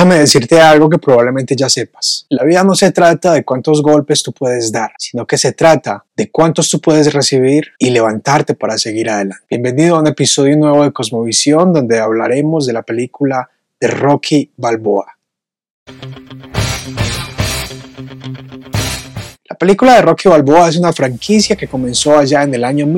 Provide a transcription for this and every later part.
Déjame decirte algo que probablemente ya sepas. La vida no se trata de cuántos golpes tú puedes dar, sino que se trata de cuántos tú puedes recibir y levantarte para seguir adelante. Bienvenido a un episodio nuevo de Cosmovisión, donde hablaremos de la película de Rocky Balboa. La película de Rocky Balboa es una franquicia que comenzó allá en el año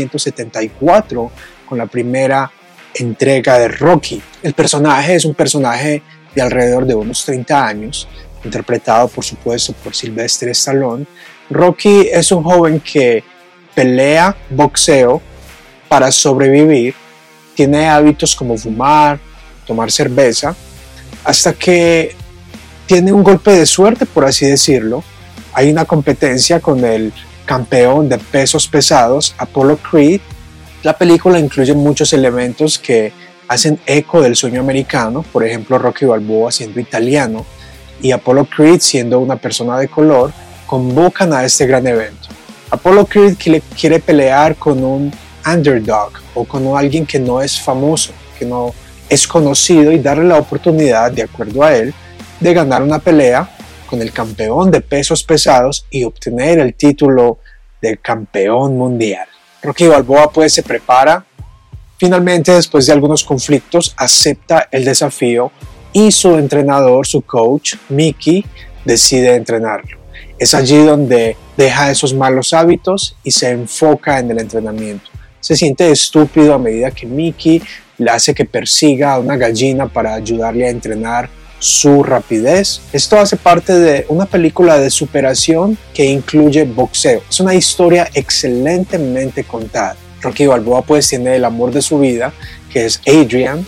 1974 con la primera entrega de Rocky. El personaje es un personaje de alrededor de unos 30 años, interpretado por supuesto por Sylvester Stallone. Rocky es un joven que pelea boxeo para sobrevivir, tiene hábitos como fumar, tomar cerveza, hasta que tiene un golpe de suerte, por así decirlo. Hay una competencia con el campeón de pesos pesados, Apollo Creed. La película incluye muchos elementos que hacen eco del sueño americano, por ejemplo Rocky Balboa siendo italiano y Apollo Creed siendo una persona de color, convocan a este gran evento. Apollo Creed quiere pelear con un underdog o con alguien que no es famoso, que no es conocido, y darle la oportunidad, de acuerdo a él, de ganar una pelea con el campeón de pesos pesados y obtener el título de campeón mundial. Rocky Balboa pues se prepara. Finalmente, después de algunos conflictos, acepta el desafío y su entrenador, su coach, Mickey, decide entrenarlo. Es allí donde deja esos malos hábitos y se enfoca en el entrenamiento. Se siente estúpido a medida que Mickey le hace que persiga a una gallina para ayudarle a entrenar su rapidez. Esto hace parte de una película de superación que incluye boxeo. Es una historia excelentemente contada. Rocky Balboa pues tiene el amor de su vida, que es Adrian,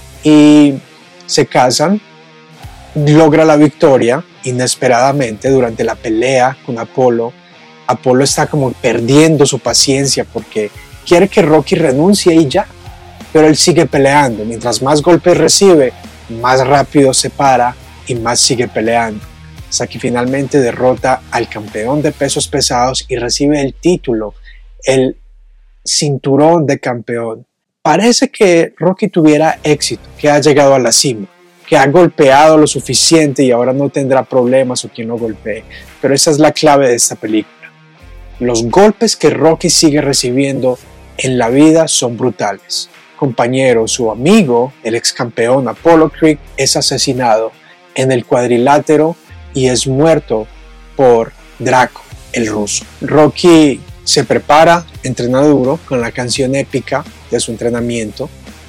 y se casan, logra la victoria inesperadamente durante la pelea con Apollo. Apollo está como perdiendo su paciencia porque quiere que Rocky renuncie y ya, pero él sigue peleando. Mientras más golpes recibe, más rápido se para y más sigue peleando, hasta que finalmente derrota al campeón de pesos pesados y recibe el título, el cinturón de campeón. Parece que Rocky tuviera éxito, que ha llegado a la cima, que ha golpeado lo suficiente y ahora no tendrá problemas o quien lo golpee, pero esa es la clave de esta película. Los golpes que Rocky sigue recibiendo en la vida son brutales. Compañero, su amigo, el ex campeón Apollo Creed, es asesinado en el cuadrilátero y es muerto por Draco, el ruso. Rocky se prepara, entrena duro con la canción épica de su entrenamiento,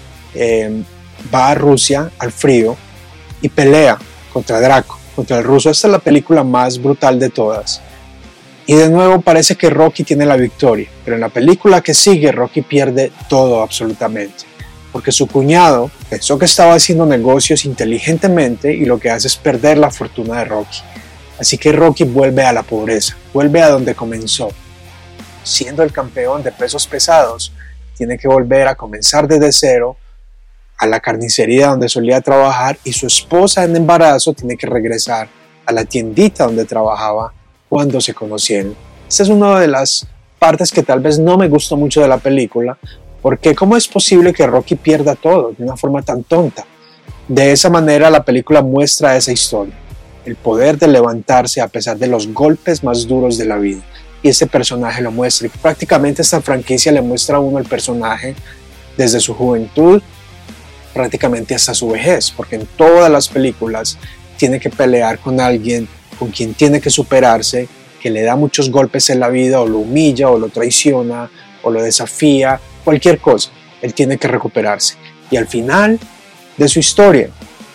va a Rusia al frío y pelea contra Draco, contra el ruso. Esta es la película más brutal de todas. Y de nuevo parece que Rocky tiene la victoria, pero en la película que sigue Rocky pierde todo absolutamente, porque su cuñado pensó que estaba haciendo negocios inteligentemente y lo que hace es perder la fortuna de Rocky. Así que Rocky vuelve a la pobreza, vuelve a donde comenzó. Siendo el campeón de pesos pesados, tiene que volver a comenzar desde cero a la carnicería donde solía trabajar, y su esposa en embarazo tiene que regresar a la tiendita donde trabajaba cuando se conocieron. Esta es una de las partes que tal vez no me gustó mucho de la película, porque ¿cómo es posible que Rocky pierda todo de una forma tan tonta? De esa manera la película muestra esa historia, el poder de levantarse a pesar de los golpes más duros de la vida. Y este personaje lo muestra, y prácticamente esta franquicia le muestra a uno el personaje desde su juventud prácticamente hasta su vejez, porque en todas las películas tiene que pelear con alguien con quien tiene que superarse, que le da muchos golpes en la vida, o lo humilla, o lo traiciona, o lo desafía, cualquier cosa, él tiene que recuperarse. Y al final de su historia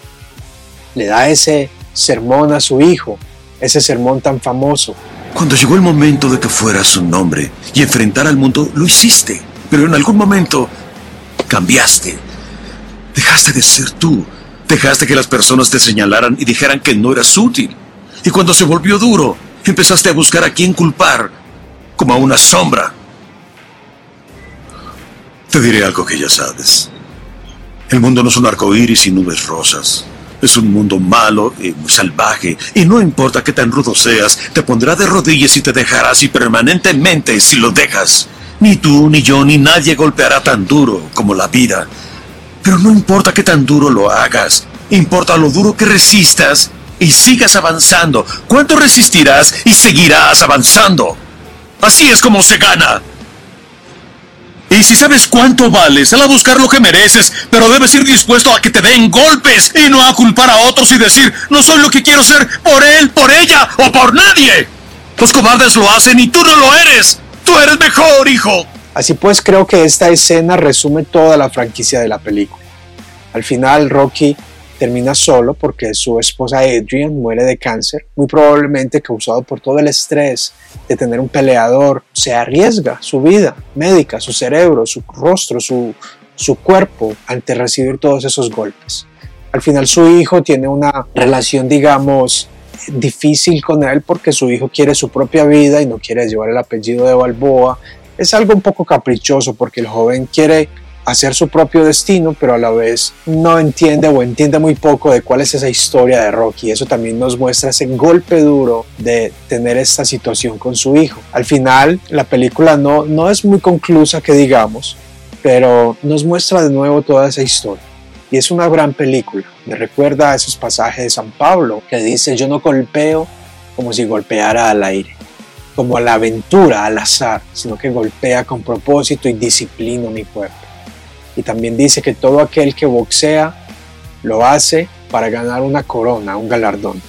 le da ese sermón a su hijo, ese sermón tan famoso. Cuando llegó el momento de que fueras un hombre y enfrentar al mundo, lo hiciste, pero en algún momento cambiaste. Dejaste de ser tú, dejaste que las personas te señalaran y dijeran que no eras útil. Y cuando se volvió duro, empezaste a buscar a quién culpar, como a una sombra. Te diré algo que ya sabes. El mundo no es un arcoíris y nubes rosas. Es un mundo malo y muy salvaje, y no importa qué tan rudo seas, te pondrá de rodillas y te dejará así permanentemente si lo dejas. Ni tú, ni yo, ni nadie golpeará tan duro como la vida. Pero no importa qué tan duro lo hagas, Importa lo duro que resistas y sigas avanzando. ¿Cuánto resistirás y seguirás avanzando? Así es como se gana. Y si sabes cuánto vales, sal a buscar lo que mereces, pero debes ir dispuesto a que te den golpes y no a culpar a otros y decir, no soy lo que quiero ser por él, por ella o por nadie. Los cobardes lo hacen y tú no lo eres. Tú eres mejor, hijo. Así pues, creo que esta escena resume toda la franquicia de la película. Al final, Rocky termina solo porque su esposa Adrian muere de cáncer, muy probablemente causado por todo el estrés de tener un peleador. Se arriesga su vida médica, su cerebro, su rostro, su cuerpo ante recibir todos esos golpes. Al final su hijo tiene una relación, digamos, difícil con él porque su hijo quiere su propia vida y no quiere llevar el apellido de Balboa. Es algo un poco caprichoso porque el joven quiere hacer su propio destino, pero a la vez no entiende o entiende muy poco de cuál es esa historia de Rocky. Eso también nos muestra ese golpe duro de tener esta situación con su hijo. Al final, la película no es muy conclusa, que digamos, pero nos muestra de nuevo toda esa historia. Y es una gran película. Me recuerda a esos pasajes de San Pablo que dice: yo no golpeo como si golpeara al aire, como a la aventura, al azar, sino que golpea con propósito y disciplino mi cuerpo. Y también dice que todo aquel que boxea lo hace para ganar una corona, un galardón.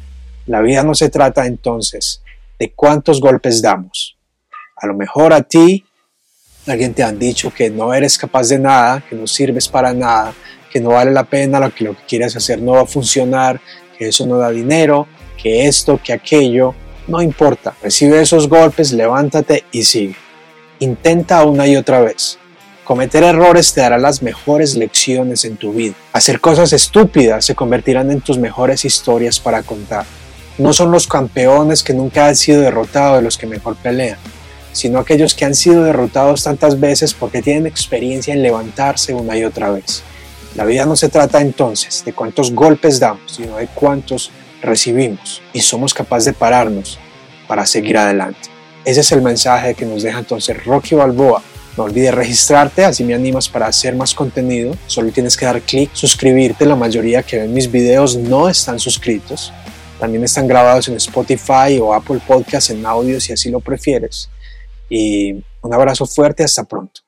La vida no se trata entonces de cuántos golpes damos. A lo mejor a ti alguien te han dicho que no eres capaz de nada, que no sirves para nada, que no vale la pena, lo que quieres hacer no va a funcionar, que eso no da dinero, que esto, que aquello. No importa, recibe esos golpes, levántate y sigue. Intenta una y otra vez. Cometer errores te dará las mejores lecciones en tu vida. Hacer cosas estúpidas se convertirán en tus mejores historias para contar. No son los campeones que nunca han sido derrotados los que mejor pelean, sino aquellos que han sido derrotados tantas veces porque tienen experiencia en levantarse una y otra vez. La vida no se trata entonces de cuántos golpes damos, sino de cuántos recibimos y somos capaces de pararnos para seguir adelante. Ese es el mensaje que nos deja entonces Rocky Balboa. No olvides registrarte, así me animas para hacer más contenido. Solo tienes que dar clic, suscribirte. La mayoría que ven mis videos no están suscritos. También están grabados en Spotify o Apple Podcasts en audio si así lo prefieres. Y un abrazo fuerte, hasta pronto.